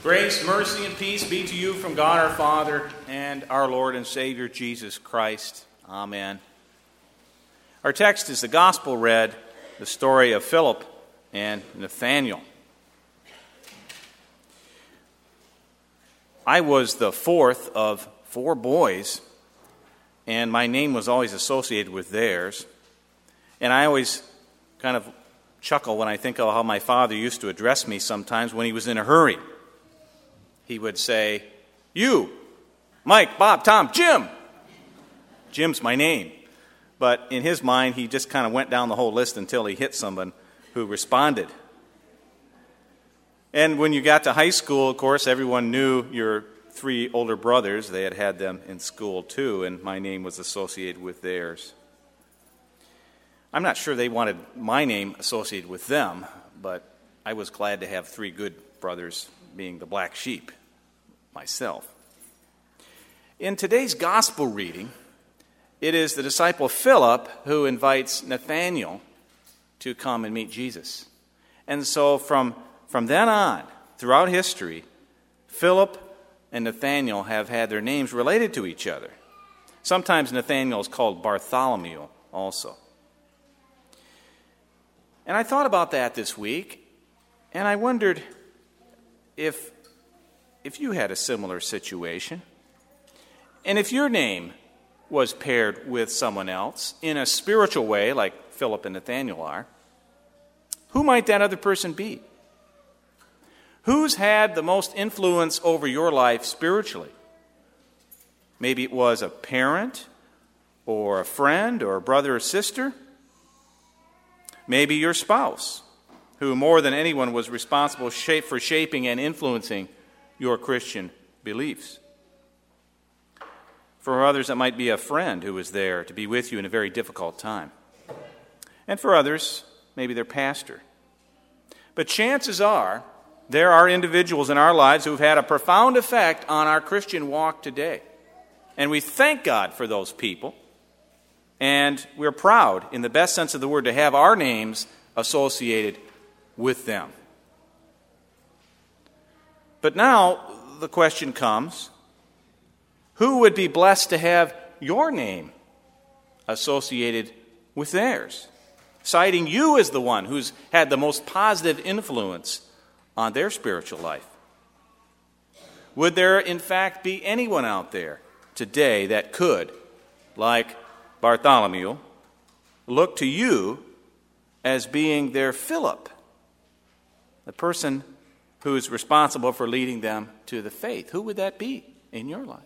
Grace, mercy, and peace be to you from God our Father and our Lord and Savior Jesus Christ. Amen. Our text is the gospel read, the story of Philip and Nathanael. I was the fourth of four boys, and my name was always associated with theirs. And I always kind of chuckle when I think of how my father used to address me sometimes when he was in a hurry. He would say, "You, Mike, Bob, Tom, Jim." Jim's my name. But in his mind, he just kind of went down the whole list until he hit someone who responded. And when you got to high school, of course, everyone knew your three older brothers. They had had them in school too, and my name was associated with theirs. I'm not sure they wanted my name associated with them, but I was glad to have three good brothers, being the black sheep myself. In today's gospel reading, it is the disciple Philip who invites Nathanael to come and meet Jesus. And so from then on, throughout history, Philip and Nathanael have had their names related to each other. Sometimes Nathanael is called Bartholomew also. And I thought about that this week, and I wondered if you had a similar situation, and if your name was paired with someone else in a spiritual way, like Philip and Nathanael are, who might that other person be? Who's had the most influence over your life spiritually? Maybe it was a parent, or a friend, or a brother or sister. Maybe your spouse, who more than anyone was responsible for shaping and influencing your Christian beliefs. For others, it might be a friend who was there to be with you in a very difficult time. And for others, maybe their pastor. But chances are, there are individuals in our lives who have had a profound effect on our Christian walk today. And we thank God for those people. And we're proud, in the best sense of the word, to have our names associated with them. But now the question comes, who would be blessed to have your name associated with theirs, citing you as the one who's had the most positive influence on their spiritual life? Would there, in fact, be anyone out there today that could, like Bartholomew, look to you as being their Philip, the person who is responsible for leading them to the faith? Who would that be in your life?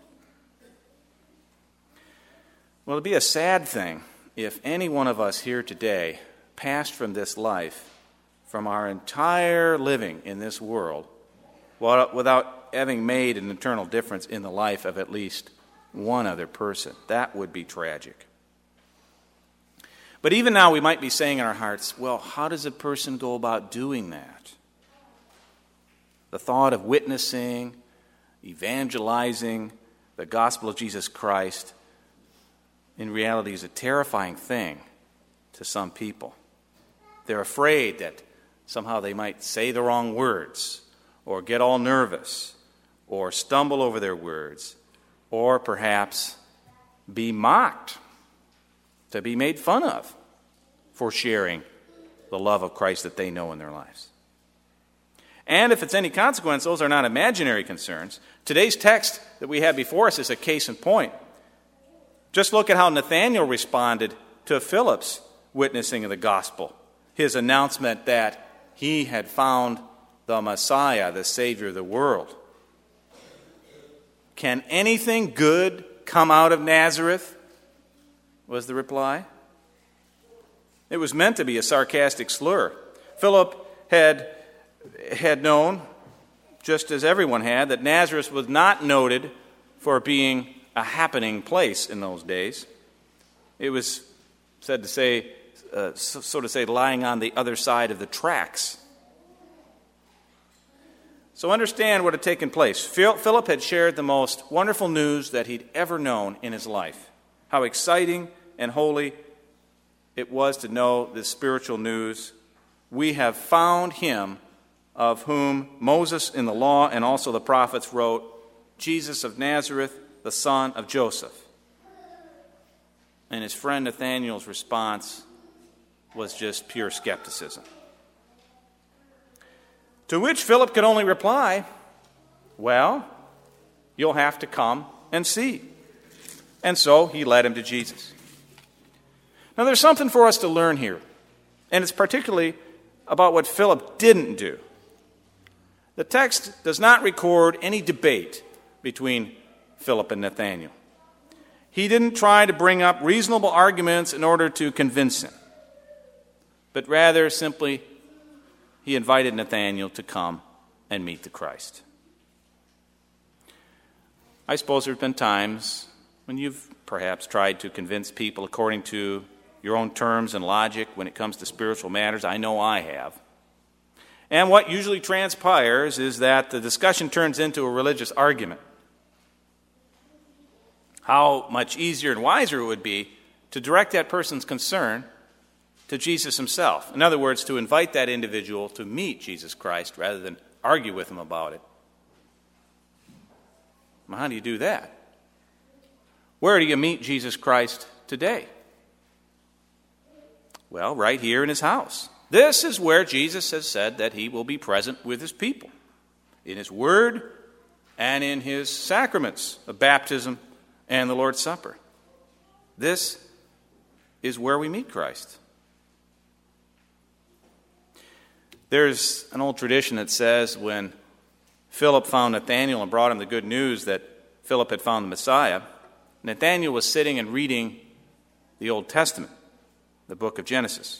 Well, it would be a sad thing if any one of us here today passed from this life, from our entire living in this world, without having made an eternal difference in the life of at least one other person. That would be tragic. But even now we might be saying in our hearts, well, how does a person go about doing that? The thought of witnessing, evangelizing the gospel of Jesus Christ, in reality is a terrifying thing to some people. They're afraid that somehow they might say the wrong words, or get all nervous, or stumble over their words, or perhaps be mocked, to be made fun of for sharing the love of Christ that they know in their lives. And if it's any consequence, those are not imaginary concerns. Today's text that we have before us is a case in point. Just look at how Nathanael responded to Philip's witnessing of the gospel, his announcement that he had found the Messiah, the Savior of the world. "Can anything good come out of Nazareth?" was the reply. It was meant to be a sarcastic slur. Philip had known, just as everyone had, that Nazareth was not noted for being a happening place in those days. It was said to say, so to say, lying on the other side of the tracks. So understand what had taken place. Philip had shared the most wonderful news that he'd ever known in his life. How exciting and holy it was to know this spiritual news. We have found him of whom Moses in the law and also the prophets wrote, Jesus of Nazareth, the son of Joseph. And his friend Nathanael's response was just pure skepticism. To which Philip could only reply, well, you'll have to come and see. And so he led him to Jesus. Now there's something for us to learn here, and it's particularly about what Philip didn't do. The text does not record any debate between Philip and Nathanael. He didn't try to bring up reasonable arguments in order to convince him, but rather simply he invited Nathanael to come and meet the Christ. I suppose there have been times when you've perhaps tried to convince people according to your own terms and logic when it comes to spiritual matters. I know I have. And what usually transpires is that the discussion turns into a religious argument. How much easier and wiser it would be to direct that person's concern to Jesus himself. In other words, to invite that individual to meet Jesus Christ rather than argue with him about it. Well, how do you do that? Where do you meet Jesus Christ today? Well, right here in his house. This is where Jesus has said that he will be present with his people, in his word and in his sacraments of baptism and the Lord's Supper. This is where we meet Christ. There's an old tradition that says when Philip found Nathanael and brought him the good news that Philip had found the Messiah, Nathanael was sitting and reading the Old Testament, the book of Genesis.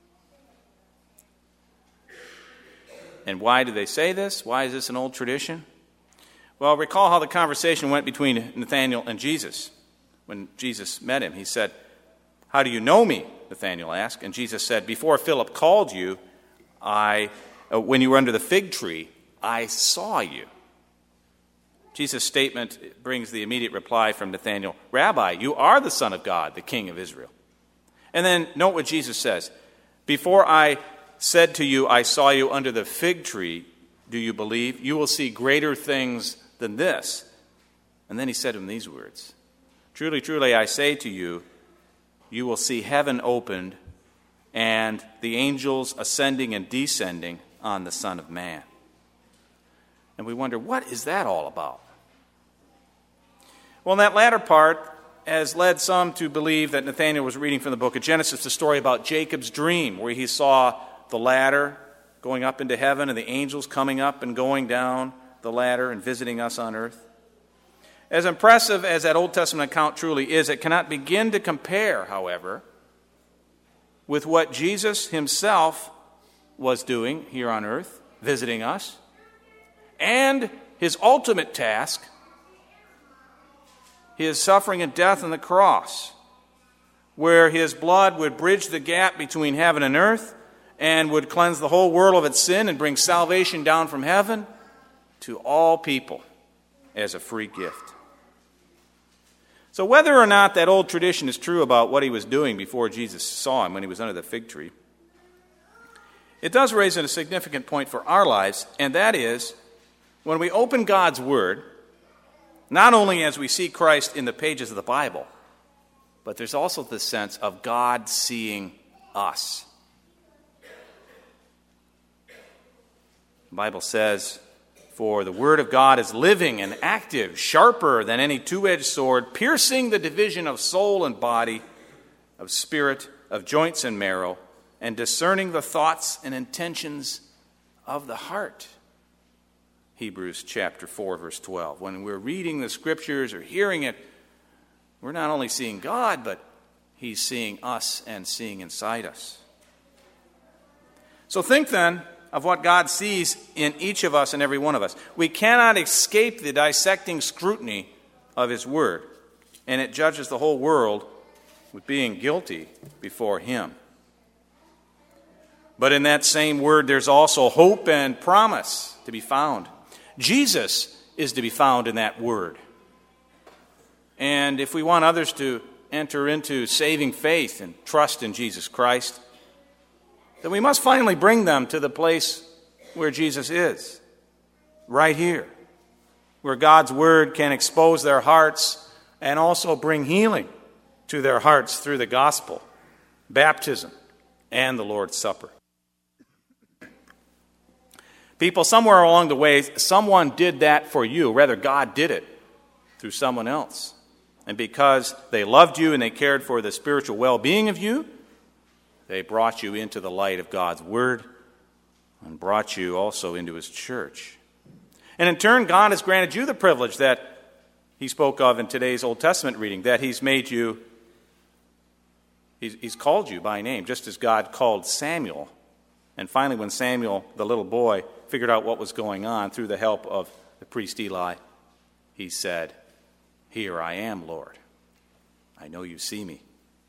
And why do they say this? Why is this an old tradition? Well, recall how the conversation went between Nathanael and Jesus. When Jesus met him, he said, "How do you know me?" Nathanael asked. And Jesus said, "Before Philip called you, when you were under the fig tree, I saw you." Jesus' statement brings the immediate reply from Nathanael, "Rabbi, you are the Son of God, the King of Israel." And then note what Jesus says. "Before I said to you, I saw you under the fig tree, do you believe? You will see greater things than this." And then he said to him these words, "Truly, truly, I say to you, you will see heaven opened and the angels ascending and descending on the Son of Man." And we wonder, what is that all about? Well, in that latter part has led some to believe that Nathanael was reading from the book of Genesis, the story about Jacob's dream, where he saw the ladder going up into heaven and the angels coming up and going down the ladder and visiting us on earth. As impressive as that Old Testament account truly is, it cannot begin to compare, however, with what Jesus himself was doing here on earth, visiting us, and his ultimate task, his suffering and death on the cross, where his blood would bridge the gap between heaven and earth and would cleanse the whole world of its sin and bring salvation down from heaven to all people as a free gift. So whether or not that old tradition is true about what he was doing before Jesus saw him when he was under the fig tree, it does raise a significant point for our lives, and that is, when we open God's Word, not only as we see Christ in the pages of the Bible, but there's also this sense of God seeing us. The Bible says, "For the Word of God is living and active, sharper than any two-edged sword, piercing the division of soul and body, of spirit, of joints and marrow, and discerning the thoughts and intentions of the heart." Hebrews chapter 4, verse 12. When we're reading the Scriptures or hearing it, we're not only seeing God, but He's seeing us and seeing inside us. So think then of what God sees in each of us and every one of us. We cannot escape the dissecting scrutiny of His Word, and it judges the whole world with being guilty before Him. But in that same Word, there's also hope and promise to be found. Jesus is to be found in that Word. And if we want others to enter into saving faith and trust in Jesus Christ, then we must finally bring them to the place where Jesus is, right here, where God's word can expose their hearts and also bring healing to their hearts through the gospel, baptism, and the Lord's Supper. People, somewhere along the way, someone did that for you. Rather, God did it through someone else. And because they loved you and they cared for the spiritual well-being of you, they brought you into the light of God's word and brought you also into his church. And in turn, God has granted you the privilege that he spoke of in today's Old Testament reading, that he's made you, he's called you by name, just as God called Samuel. And finally, when Samuel, the little boy, figured out what was going on through the help of the priest Eli, he said, "Here I am, Lord. I know you see me."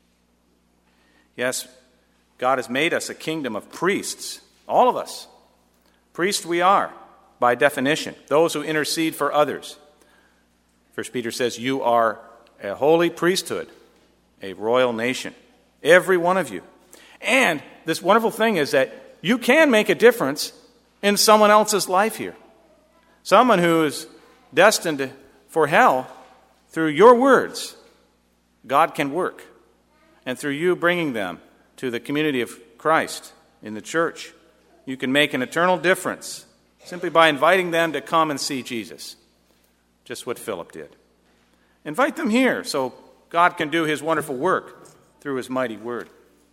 Yes, God has made us a kingdom of priests, all of us. Priests we are, by definition, those who intercede for others. 1 Peter says, you are a holy priesthood, a royal nation, every one of you. And this wonderful thing is that you can make a difference in someone else's life here. Someone who is destined for hell, through your words, God can work. And through you bringing them to the community of Christ in the church, you can make an eternal difference simply by inviting them to come and see Jesus. Just what Philip did. Invite them here so God can do his wonderful work through his mighty word.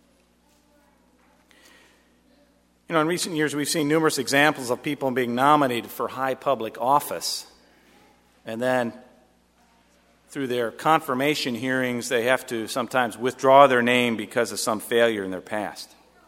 You know, in recent years, we've seen numerous examples of people being nominated for high public office. And then, through their confirmation hearings, they have to sometimes withdraw their name because of some failure in their past.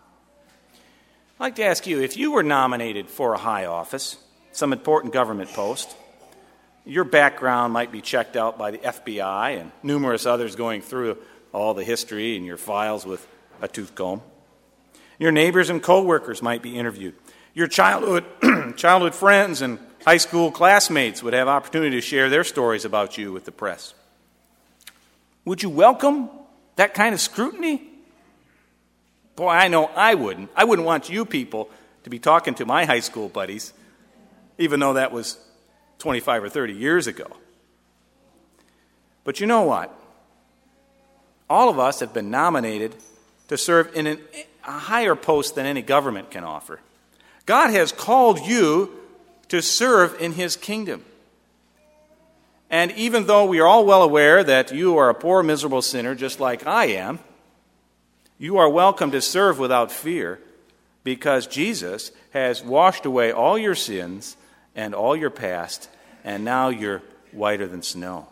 I'd like to ask you, if you were nominated for a high office, some important government post, your background might be checked out by the FBI and numerous others going through all the history in your files with a tooth comb. Your neighbors and co-workers might be interviewed. Your childhood friends and high school classmates would have opportunity to share their stories about you with the press. Would you welcome that kind of scrutiny? Boy, I know I wouldn't. I wouldn't want you people to be talking to my high school buddies, even though that was 25 or 30 years ago. But you know what? All of us have been nominated to serve in a higher post than any government can offer. God has called you to serve in his kingdom. And even though we are all well aware that you are a poor, miserable sinner just like I am, you are welcome to serve without fear because Jesus has washed away all your sins and all your past, and now you're whiter than snow.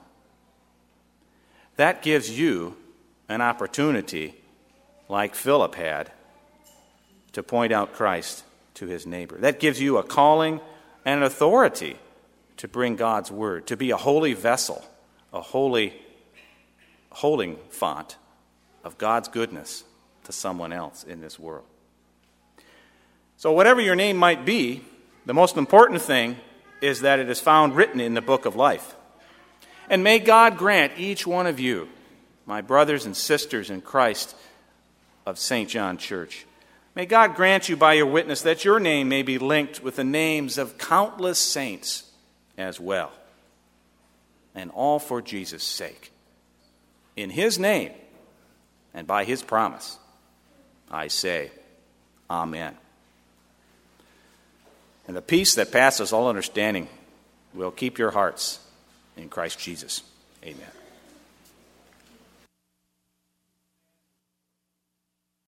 That gives you an opportunity, like Philip had, to point out Christ to his neighbor. That gives you a calling and an authority to bring God's word, to be a holy vessel, a holy holding font of God's goodness to someone else in this world. So whatever your name might be, the most important thing is that it is found written in the book of life. And may God grant each one of you, my brothers and sisters in Christ of St. John Church, may God grant you by your witness that your name may be linked with the names of countless saints as well. And all for Jesus' sake. In his name and by his promise, I say, Amen. And the peace that passes all understanding will keep your hearts in Christ Jesus. Amen.